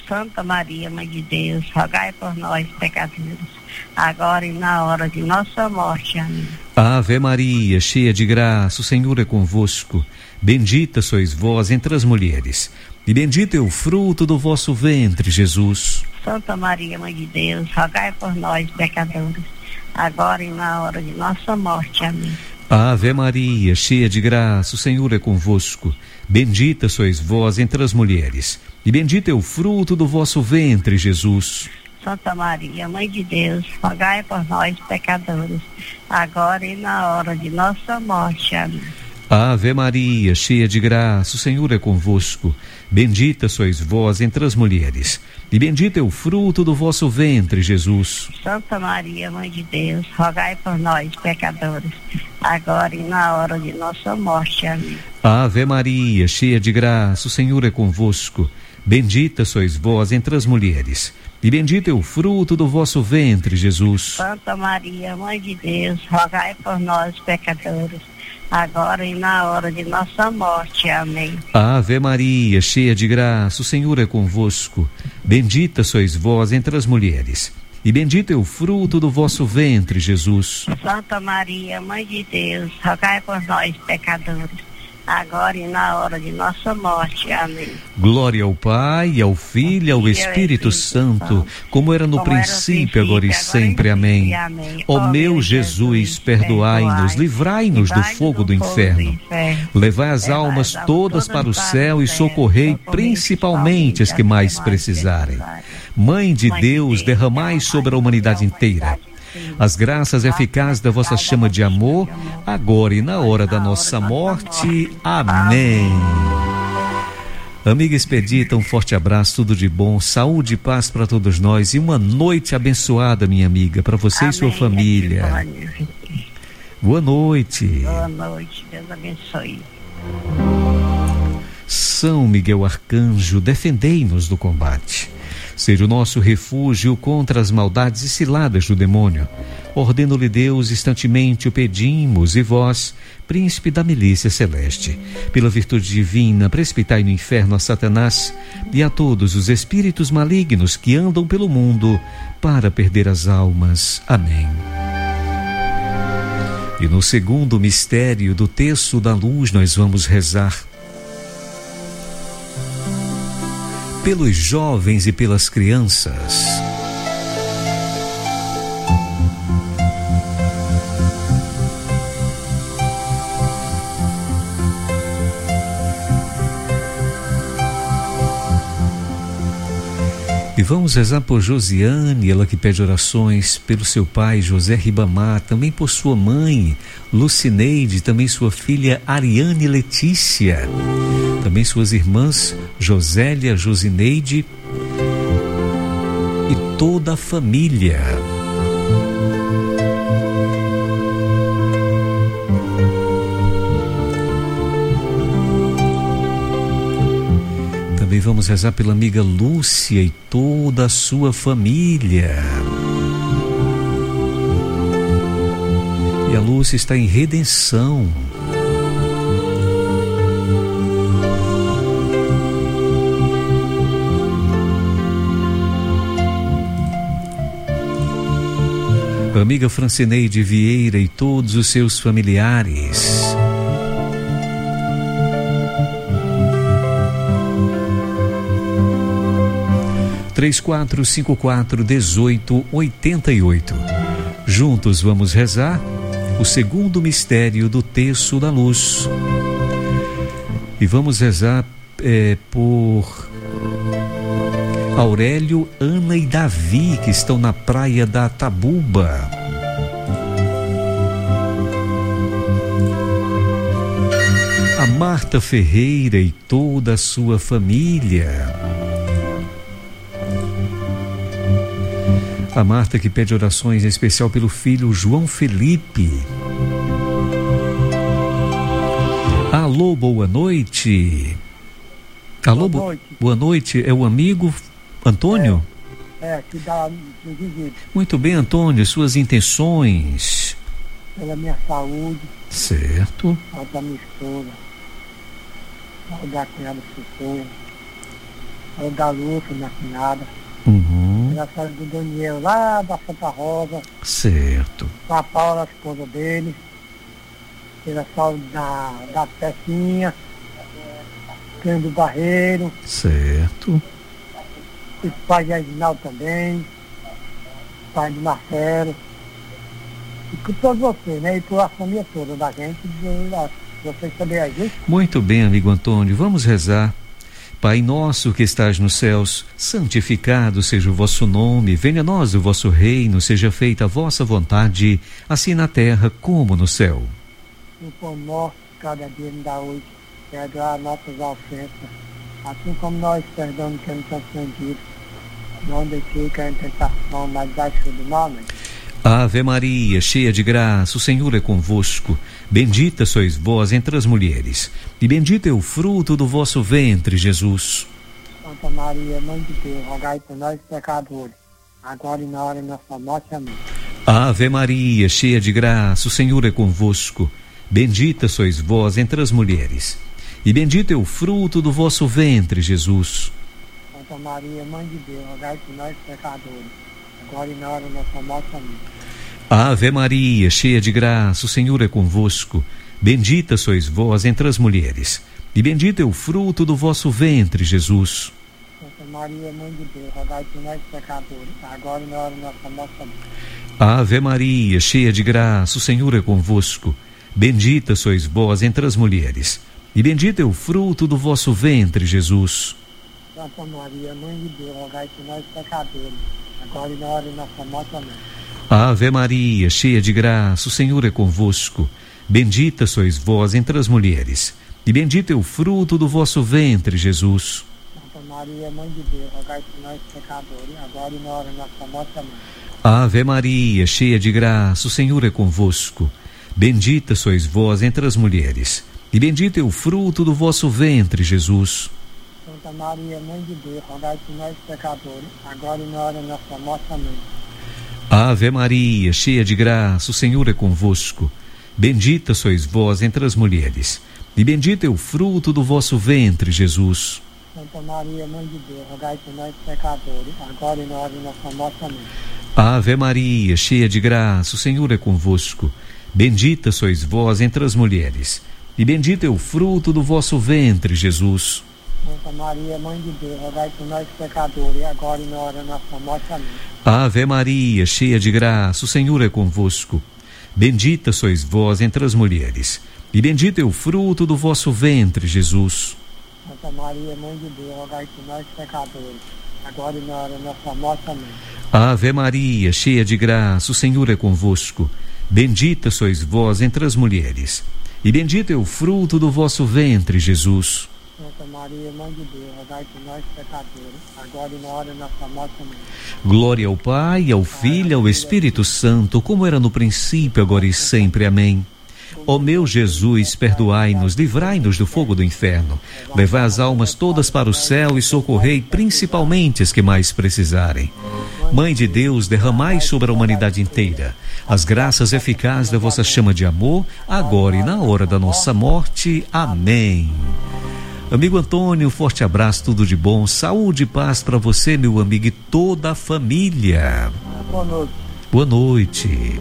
Santa Maria, Mãe de Deus, rogai por nós, pecadores, agora e na hora de nossa morte. Amém. Ave Maria, cheia de graça, o Senhor é convosco. Bendita sois vós entre as mulheres, e bendito é o fruto do vosso ventre, Jesus. Santa Maria, Mãe de Deus, rogai por nós, pecadores, agora e na hora de nossa morte. Amém. Ave Maria, cheia de graça, o Senhor é convosco. Bendita sois vós entre as mulheres, e bendito é o fruto do vosso ventre, Jesus. Santa Maria, Mãe de Deus, rogai por nós, pecadores, agora e na hora de nossa morte. Amém. Ave Maria, cheia de graça, o Senhor é convosco. Bendita sois vós entre as mulheres, e bendito é o fruto do vosso ventre, Jesus. Santa Maria, Mãe de Deus, rogai por nós, pecadores, agora e na hora de nossa morte. Amém. Ave Maria, cheia de graça, o Senhor é convosco. Bendita sois vós entre as mulheres, e bendito é o fruto do vosso ventre, Jesus. Santa Maria, Mãe de Deus, rogai por nós, pecadores, agora e na hora de nossa morte. Amém. Ave Maria, cheia de graça, o Senhor é convosco. Bendita sois vós entre as mulheres, e bendito é o fruto do vosso ventre, Jesus. Santa Maria, Mãe de Deus, rogai por nós, pecadores, agora e na hora de nossa morte. Amém. Glória ao Pai, ao Filho e ao Espírito Santo, como era no princípio, agora e sempre. Amém. Ó meu Jesus, perdoai-nos, livrai-nos do fogo do inferno. Levai as almas todas para o céu e socorrei principalmente as que mais precisarem. Mãe de Deus, derramai sobre a humanidade inteira as graças eficazes da vossa chama de amor, agora e na hora da nossa morte. Amém. Amiga Expedita, um forte abraço, tudo de bom, saúde e paz para todos nós e uma noite abençoada, minha amiga, para você Amém. E sua família. Boa noite. Boa noite, Deus abençoe. São Miguel Arcanjo, defendei-nos do combate. Seja o nosso refúgio contra as maldades e ciladas do demônio. Ordeno-lhe Deus, instantemente o pedimos, e vós, príncipe da milícia celeste, pela virtude divina, precipitai no inferno a Satanás e a todos os espíritos malignos que andam pelo mundo para perder as almas. Amém. E no segundo mistério do Terço da Luz nós vamos rezar pelos jovens e pelas crianças. E vamos rezar por Josiane, ela que pede orações pelo seu pai José Ribamar, também por sua mãe Lucineide, também sua filha Ariane Letícia, também suas irmãs Josélia, Josineide e toda a família. Também vamos rezar pela amiga Lúcia e toda a sua família. E a Lúcia está em redenção. A amiga Francineide Vieira e todos os seus familiares. três quatro cinco quatro, um oito oito oito. Juntos vamos rezar o segundo mistério do Terço da Luz. E vamos rezar é, por Aurélio, Ana e Davi, que estão na praia da Tabuba. A Marta Ferreira e toda a sua família. A Marta que pede orações em especial pelo filho João Felipe. Alô, boa noite. Alô, boa noite. Boa noite. É o amigo Antônio? É, é que dá no visito. Muito bem, Antônio, suas intenções? Pela minha saúde. Certo. A da minha esposa. A da cunhada Socorro. o da Lúcia, minha cunhada. Uhum. Aniversário do Daniel, lá da Santa Rosa. Certo. Com a Paula, a esposa dele. Aniversário da, da Pecinha. Tem do Barreiro. Certo. O pai de Aguinaldo também. O pai de Marcelo. E por todos vocês, né? E por a família toda da gente. E vocês também aí. Muito bem, amigo Antônio. Vamos rezar. Pai nosso que estás nos céus, santificado seja o vosso nome, venha a nós o vosso reino, seja feita a vossa vontade, assim na terra como no céu. O pão nosso, cada dia me dá hoje, perdoar nossas ofensas, assim como nós perdoamos quem nos ofendido. Não deixei cair em tentação, mas dá-te do mal, né? Ave Maria, cheia de graça, o Senhor é convosco. Bendita sois vós entre as mulheres, e bendito é o fruto do vosso ventre, Jesus. Santa Maria, Mãe de Deus, rogai por nós pecadores, agora e na hora de nossa morte. Amém. Ave Maria, cheia de graça, o Senhor é convosco. Bendita sois vós entre as mulheres, e bendito é o fruto do vosso ventre, Jesus. Santa Maria, Mãe de Deus, rogai por nós pecadores, agora e na hora da nossa morte. Amém. Ave Maria, cheia de graça, o Senhor é convosco. Bendita sois vós entre as mulheres, e bendito é o fruto do vosso ventre, Jesus. Santa Maria, Mãe de Deus, rogai por nós pecadores, agora e na hora da nossa morte. Amém. Ave Maria, cheia de graça, o Senhor é convosco. Bendita sois vós entre as mulheres, e bendito é o fruto do vosso ventre, Jesus. Santa Maria, Mãe de Deus, rogai por nós pecadores, agora e na hora de nossa morte. Amém. Ave Maria, cheia de graça, o Senhor é convosco. Bendita sois vós entre as mulheres, e bendito é o fruto do vosso ventre, Jesus. Santa Maria, Mãe de Deus, rogai por nós pecadores, agora e na hora da nossa morte. Amém. Ave Maria, cheia de graça, o Senhor é convosco. Bendita sois vós entre as mulheres, e bendito é o fruto do vosso ventre, Jesus. Santa Maria, Mãe de Deus, rogai por nós pecadores, agora e na hora da nossa morte. Amém. Ave Maria, cheia de graça, o Senhor é convosco. Bendita sois vós entre as mulheres, e bendito é o fruto do vosso ventre, Jesus. Santa Maria, Mãe de Deus, rogai por nós pecadores, agora e na hora de nossa morte. Amém. Ave Maria, cheia de graça, o Senhor é convosco. Bendita sois vós entre as mulheres, e bendito é o fruto do vosso ventre, Jesus. Santa Maria, Mãe de Deus, rogai por nós pecadores, agora e na hora da nossa morte. Amém. Ave Maria, cheia de graça, o Senhor é convosco. Bendita sois vós entre as mulheres, e bendito é o fruto do vosso ventre, Jesus. Santa Maria, Mãe de Deus, rogai por nós pecadores, agora e na hora da nossa morte. Amém. Ave Maria, cheia de graça, o Senhor é convosco. Bendita sois vós entre as mulheres, e bendito é o fruto do vosso ventre, Jesus. Santa Maria, Mãe de Deus, rogai por nós pecadores, agora e na hora da nossa morte. Amém. Glória ao Pai, ao Filho e ao Espírito Santo, como era no princípio, agora e sempre. Amém. Ó meu Jesus, perdoai-nos, livrai-nos do fogo do inferno, levai as almas todas para o céu e socorrei principalmente as que mais precisarem. Mãe de Deus, derramai sobre a humanidade inteira as graças eficazes da vossa chama de amor, agora e na hora da nossa morte. Amém. Amigo Antônio, forte abraço, tudo de bom, saúde e paz para você, meu amigo, e toda a família. Boa noite. Boa noite.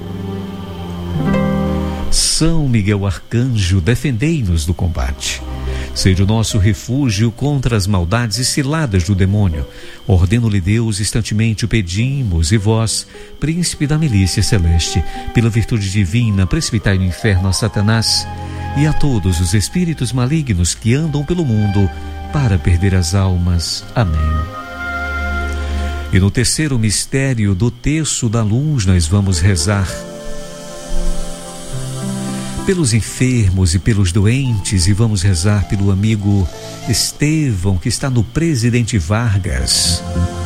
São Miguel Arcanjo, defendei-nos do combate. Seja o nosso refúgio contra as maldades e ciladas do demônio. Ordeno-lhe Deus, instantemente o pedimos, e vós, príncipe da milícia celeste, pela virtude divina, precipitai no inferno a Satanás e a todos os espíritos malignos que andam pelo mundo para perder as almas. Amém. E no terceiro mistério do terço da luz, nós vamos rezar pelos enfermos e pelos doentes, e vamos rezar pelo amigo Estevão, que está no Presidente Vargas.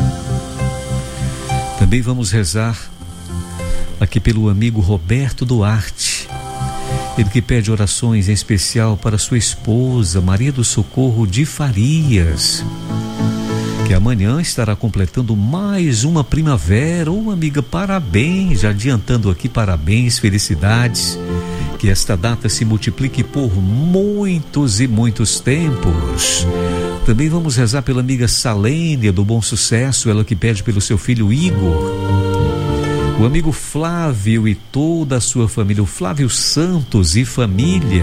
Também vamos rezar aqui pelo amigo Roberto Duarte, ele que pede orações em especial para sua esposa Maria do Socorro de Farias, que amanhã estará completando mais uma primavera. Ô, amiga, parabéns, já adiantando aqui, parabéns, felicidades, que esta data se multiplique por muitos e muitos tempos. Também vamos rezar pela amiga Salênia do Bom Sucesso, ela que pede pelo seu filho Igor. O amigo Flávio e toda a sua família, o Flávio Santos e família.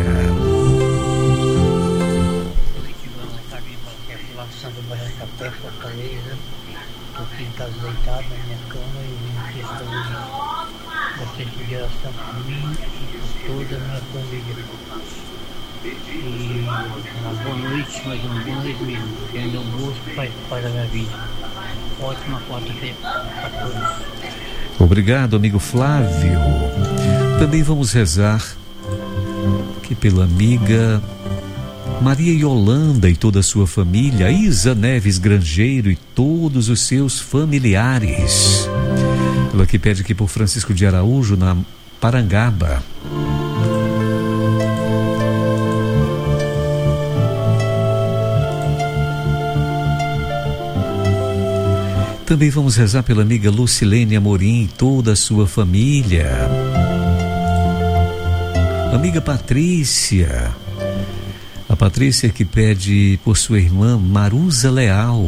Toda a minha família. E uma boa noite, mais uma boa noite mesmo. Que ainda um busco faz parte da minha vida. Ótima quarta-feira para todos. Obrigado, amigo Flávio. Também vamos rezar aqui pela amiga Maria Yolanda e toda a sua família, Isa Neves Grangeiro e todos os seus familiares. Ela que pede aqui por Francisco de Araújo, na Parangaba. Também vamos rezar pela amiga Lucilene Amorim e toda a sua família. Amiga Patrícia. A Patrícia que pede por sua irmã Maruza Leal.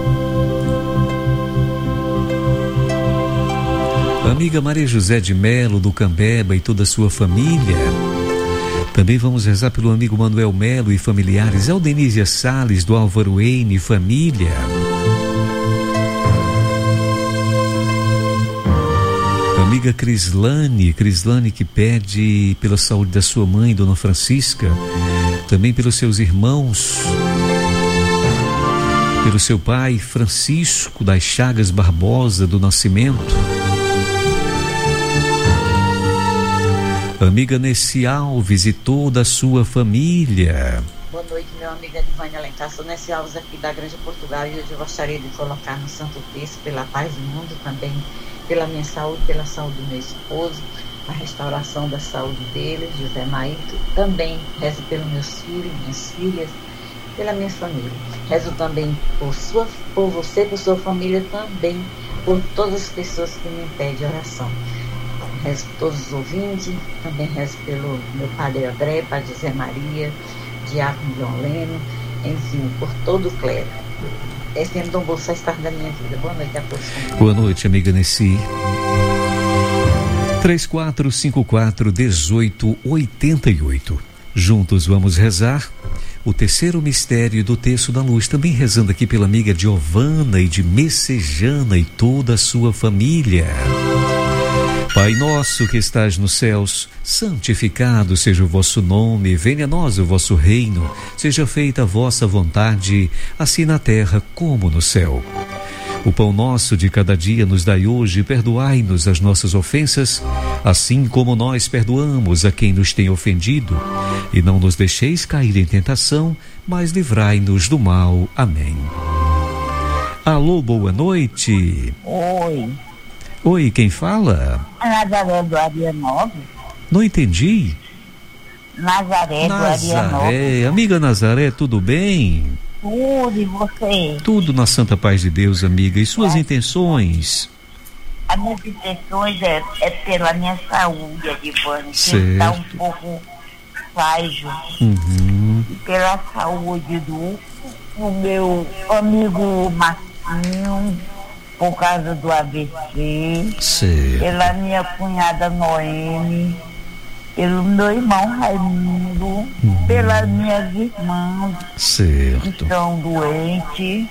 Amiga Maria José de Melo do Cambeba e toda a sua família. Também vamos rezar pelo amigo Manuel Melo e familiares, Aldenísia Salles do Álvaro Eine e família. Amiga Crislane, Crislane que pede pela saúde da sua mãe, Dona Francisca, também pelos seus irmãos, pelo seu pai Francisco das Chagas Barbosa do Nascimento. Amiga Nessi Alves e toda a sua família. Boa noite, meu amigo Edivânia Alencar. Sou Nessi Alves aqui da Grande Portugal e hoje eu gostaria de colocar no Santo Terço pela paz do mundo, também pela minha saúde, pela saúde do meu esposo, a restauração da saúde dele, José Maíto. Também rezo pelos meus filhos, minhas filhas, pela minha família. Rezo também por, sua, por você, por sua família, também por todas as pessoas que me pedem oração. Rezo por todos os ouvintes, também rezo pelo meu padre André, padre José Maria, diácono João Leno, enfim, por todo o clero. Esse é o Dom Bosco faz parte da minha vida. Boa noite a todos. Boa noite, amiga Nessi. três quatro cinco quatro, um oito oito oito. Juntos vamos rezar o terceiro mistério do Terço da Luz. Também rezando aqui pela amiga Giovana e de Messejana e toda a sua família. Pai nosso que estás nos céus, santificado seja o vosso nome, venha a nós o vosso reino, seja feita a vossa vontade, assim na terra como no céu. O pão nosso de cada dia nos dai hoje, perdoai-nos as nossas ofensas, assim como nós perdoamos a quem nos tem ofendido, e não nos deixeis cair em tentação, mas livrai-nos do mal. Amém. Alô, boa noite. Oi. Oi, quem fala? Nazaré do Arianópolis. Não entendi. Nazaré, Nazaré do Arianópolis. Amiga Nazaré, tudo bem? Tudo, e você? Tudo na santa paz de Deus, amiga. E suas é. intenções? As minhas intenções é, é pela minha saúde, Edivânia, que está um pouco frágil. Uhum. E pela saúde do, do meu amigo Marcinho, por causa do A V C, certo. Pela minha cunhada Noemi, pelo meu irmão Raimundo, uhum. pelas minhas irmãs certo. que estão doentes,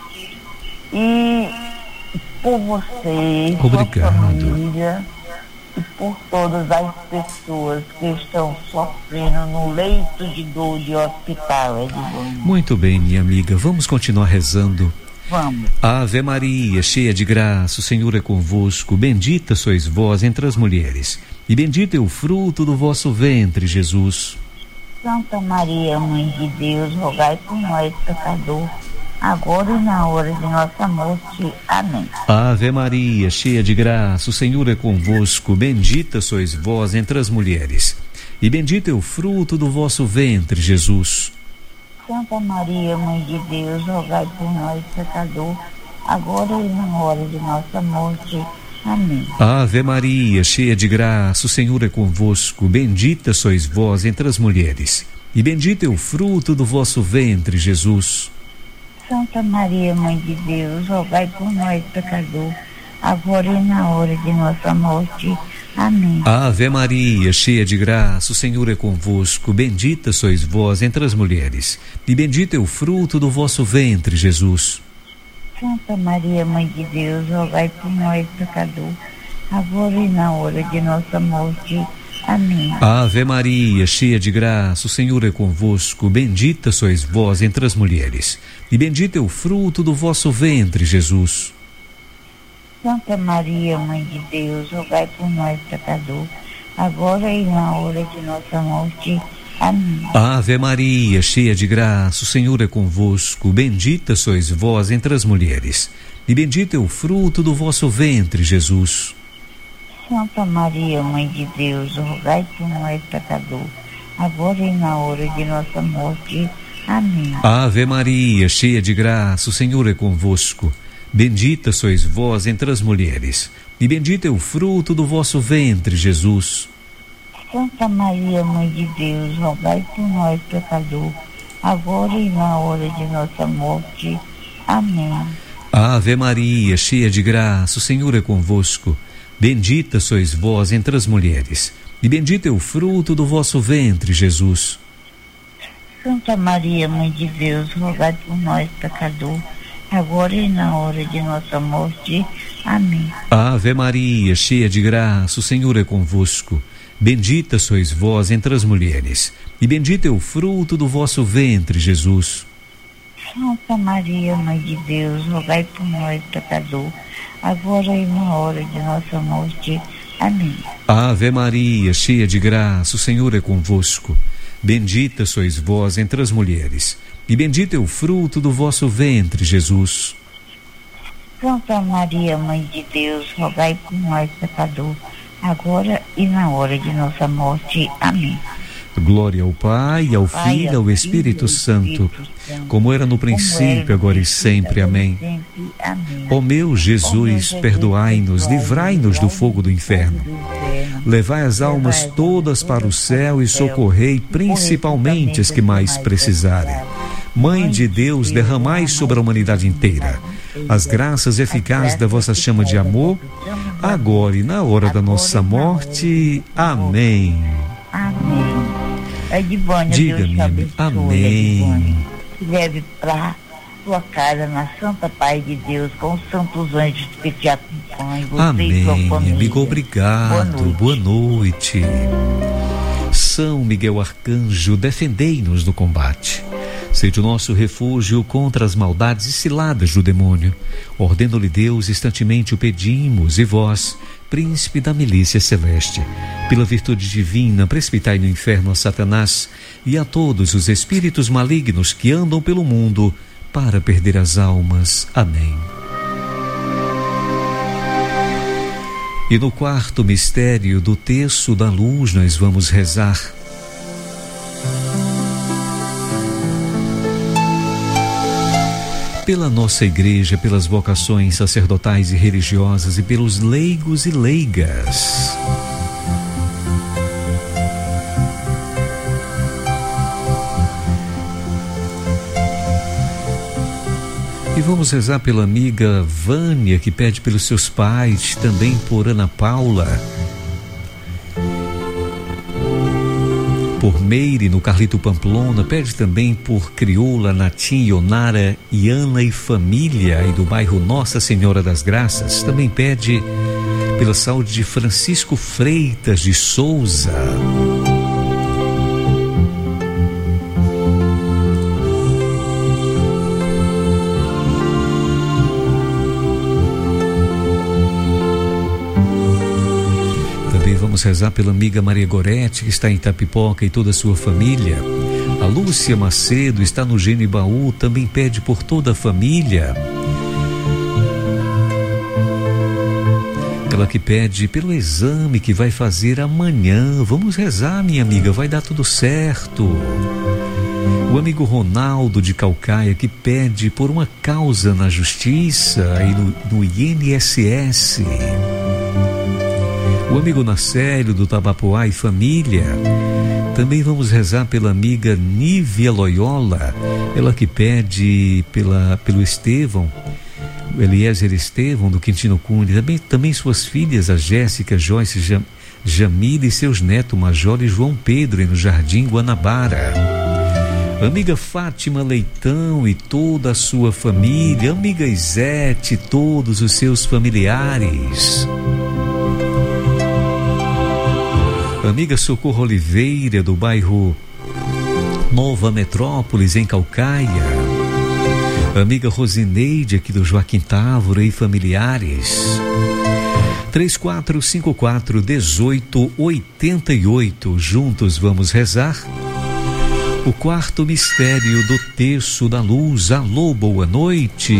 e por você, obrigado. Por família, e por todas as pessoas que estão sofrendo no leito de dor de hospital. Edivânia. Muito bem, minha amiga, vamos continuar rezando. Vamos. Ave Maria, cheia de graça, o Senhor é convosco, bendita sois vós entre as mulheres, e bendito é o fruto do vosso ventre, Jesus. Santa Maria, Mãe de Deus, rogai por nós, pecadores, agora e na hora de nossa morte. Amém. Ave Maria, cheia de graça, o Senhor é convosco, bendita sois vós entre as mulheres, e bendito é o fruto do vosso ventre, Jesus. Santa Maria, Mãe de Deus, rogai por nós, pecadores, agora e na hora de nossa morte. Amém. Ave Maria, cheia de graça, o Senhor é convosco, bendita sois vós entre as mulheres, e bendito é o fruto do vosso ventre, Jesus. Santa Maria, Mãe de Deus, rogai por nós, pecadores, agora e na hora de nossa morte. Amém. Ave Maria, cheia de graça, o Senhor é convosco. Bendita sois vós entre as mulheres, e bendito é o fruto do vosso ventre, Jesus. Santa Maria, Mãe de Deus, rogai por nós, pecadores, agora e na hora de nossa morte. Amém. Ave Maria, cheia de graça, o Senhor é convosco. Bendita sois vós entre as mulheres, e bendito é o fruto do vosso ventre, Jesus. Santa Maria, Mãe de Deus, rogai por nós, pecadores, agora e na hora de nossa morte. Amém. Ave Maria, cheia de graça, o Senhor é convosco. Bendita sois vós entre as mulheres, e bendito é o fruto do vosso ventre, Jesus. Santa Maria, Mãe de Deus, rogai por nós, pecadores, agora e na hora de nossa morte. Amém. Ave Maria, cheia de graça, o Senhor é convosco. Bendita sois vós entre as mulheres, e bendito é o fruto do vosso ventre, Jesus. Santa Maria, Mãe de Deus, rogai por nós, pecadores, agora e na hora de nossa morte. Amém. Ave Maria, cheia de graça, o Senhor é convosco. Bendita sois vós entre as mulheres, e bendito é o fruto do vosso ventre, Jesus. Santa Maria, Mãe de Deus, rogai por nós, pecadores, agora e na hora de nossa morte. Amém. Ave Maria, cheia de graça, o Senhor é convosco. Bendita sois vós entre as mulheres, e bendito é o fruto do vosso ventre, Jesus. Santa Maria, Mãe de Deus, rogai por nós, pecadores, agora e na hora de nossa morte. Amém. Ave Maria, cheia de graça, o Senhor é convosco. Bendita sois vós entre as mulheres, e bendito é o fruto do vosso ventre, Jesus. Santa Maria, Mãe de Deus, rogai por nós, pecadores, agora e na hora de nossa morte. Amém. Glória ao Pai, ao Filho e ao Espírito Santo, como era no princípio, agora e sempre. Amém. Ó meu Jesus, perdoai-nos, livrai-nos do fogo do inferno. Levai as almas todas para o céu e socorrei principalmente as que mais precisarem. Mãe de Deus, derramai sobre a humanidade inteira as graças eficazes da vossa chama de amor, agora e na hora da nossa morte. Amém. Amém. Edivânia, Diga-me, amém. Leve para sua casa na Santa Paz de Deus, com os santos anjos que te acompanham. Amém, amigo, obrigado. Boa noite. Boa noite. São Miguel Arcanjo, defendei-nos do combate. Seja o nosso refúgio contra as maldades e ciladas do demônio. Ordeno-lhe Deus, instantemente o pedimos, e vós, príncipe da milícia celeste, pela virtude divina, precipitai no inferno a Satanás e a todos os espíritos malignos que andam pelo mundo para perder as almas. Amém. E no quarto mistério do terço da luz nós vamos rezar. Pela nossa igreja, pelas vocações sacerdotais e religiosas e pelos leigos e leigas. E vamos rezar pela amiga Vânia, que pede pelos seus pais, também por Ana Paula, por Meire no Carlito Pamplona, pede também por Crioula, Natim, Ionara, Iana e família, aí do bairro Nossa Senhora das Graças. Também pede pela saúde de Francisco Freitas de Souza. Vamos rezar pela amiga Maria Gorete, que está em Itapipoca, e toda a sua família. A Lúcia Macedo está no Genibaú, também pede por toda a família. Ela que pede pelo exame que vai fazer amanhã. Vamos rezar, minha amiga, vai dar tudo certo. O amigo Ronaldo de Calcaia, que pede por uma causa na justiça, aí no, no I N S S. o amigo Nacélio do Tabapuá e família. Também vamos rezar pela amiga Nívia Loyola, ela que pede pela, pelo Estevão, o Eliezer Estevão do Quintino Cunha, também, também suas filhas, a Jéssica, Joyce, Jam, Jamila e seus netos, Major e João Pedro, e no Jardim Guanabara. Amiga Fátima Leitão e toda a sua família, amiga Isete e todos os seus familiares. Amiga Socorro Oliveira, do bairro Nova Metrópolis, em Calcaia. Amiga Rosineide, aqui do Joaquim Távora e familiares. três quatro cinco quatro, um oito oito oito. Juntos vamos rezar o quarto mistério do Terço da Luz. Alô, boa noite.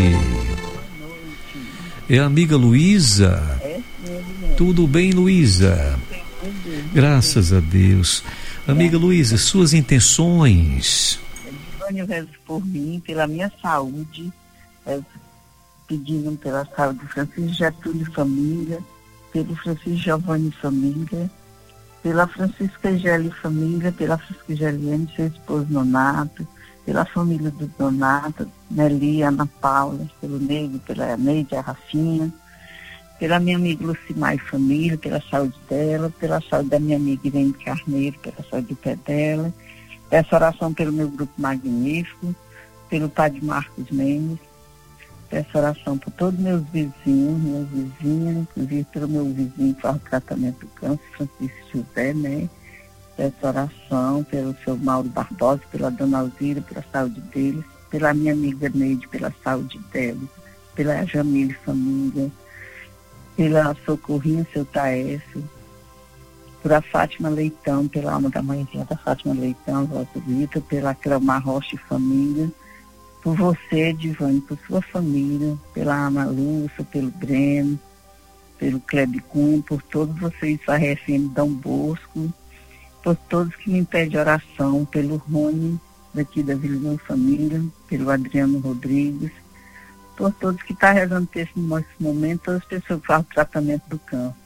É a amiga Luísa. Tudo bem, Luísa? Graças a Deus. Amiga Luísa, suas intenções? Eu rezo por mim, pela minha saúde, rezo pedindo pela saúde do Francisco Getúlio Família, pelo Francisco Giovanni Família, pela Francisca Gélia Família, pela Francisca Geliane, seu esposo Nonato, pela família do Donato, Nelly, Ana Paula, pelo Nego, pela Neide, a Rafinha, pela minha amiga Lucimar e família, pela saúde dela, pela saúde da minha amiga Irene Carneiro, pela saúde do pé dela. Peço oração pelo meu grupo magnífico, pelo Padre Marcos Mendes. Peço oração por todos meus vizinhos, minhas vizinhas, inclusive pelo meu vizinho que faz o tratamento do câncer, Francisco José, né? Peço oração pelo seu Mauro Barbosa, pela dona Alzira, pela saúde deles, pela minha amiga Neide, pela saúde dela, pela Jamile Família, pela Socorrinha, seu Taécio, por a Fátima Leitão, pela alma da mãezinha da Fátima Leitão, vossa Vita, pela Cleomar Rocha e família, por você, Divane, por sua família, pela Ana Lúcia, pelo Breno, pelo Kleber Cunha, por todos vocês da R F M Dom Bosco, por todos que me pedem oração, pelo Rony, daqui da Vila da Família, pelo Adriano Rodrigues, por todos que estão rezando nesse momento, todas as pessoas que fazem o tratamento do câncer.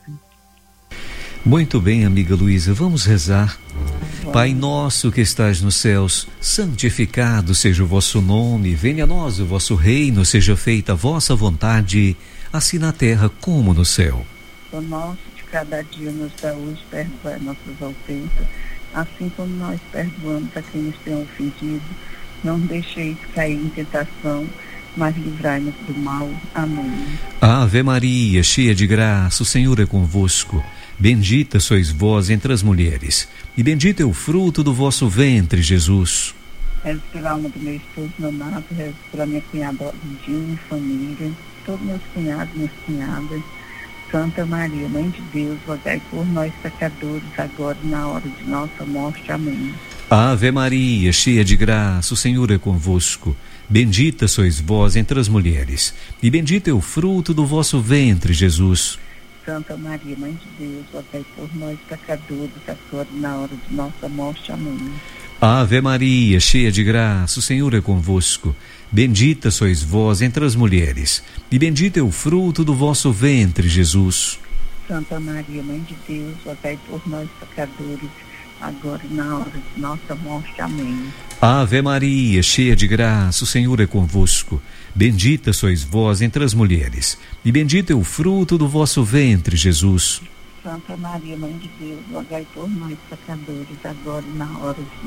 Muito bem, amiga Luísa, vamos rezar. Bom. Pai nosso que estás nos céus, santificado seja o vosso nome, venha a nós o vosso reino, seja feita a vossa vontade, assim na terra como no céu. O nosso de cada dia nos dá hoje, perdoai nossas ofensas, assim como nós perdoamos a quem nos tem ofendido. Não deixeis cair em tentação, mas livrai-nos do mal. Amém. Ave Maria, cheia de graça, o Senhor é convosco. Bendita sois vós entre as mulheres, e bendito é o fruto do vosso ventre, Jesus. Rezo pela alma do meu esposo Nonato, rezo pela minha cunhada Lindinha e família, todos meus cunhados, minhas cunhadas. Santa Maria, Mãe de Deus, rogai por nós pecadores, agora e na hora de nossa morte. Amém. Ave Maria, cheia de graça, o Senhor é convosco. Bendita sois vós entre as mulheres, e bendito é o fruto do vosso ventre, Jesus. Santa Maria, Mãe de Deus, rogai por nós pecadores, agora e na hora de nossa morte. Amém. Ave Maria, cheia de graça, o Senhor é convosco. Bendita sois vós entre as mulheres, e bendito é o fruto do vosso ventre, Jesus. Santa Maria, Mãe de Deus, rogai por nós pecadores, agora e na hora de nossa morte. Amém. Ave Maria, cheia de graça, o Senhor é convosco. Bendita sois vós entre as mulheres, e bendito é o fruto do vosso ventre, Jesus. Santa Maria, Mãe de Deus, rogai por nós pecadores, agora e na hora de